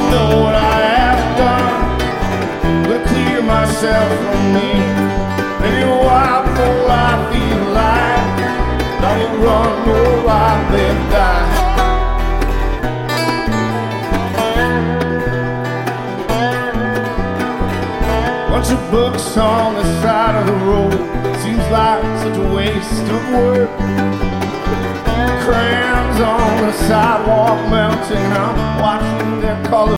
know what I have done to clear myself from me. Maybe a while before I feel alive, I will run, no, I live, die. Bunch of books on the side of the road, seems like such a waste of work. Crayons on the sidewalk melting, I'm watching their colors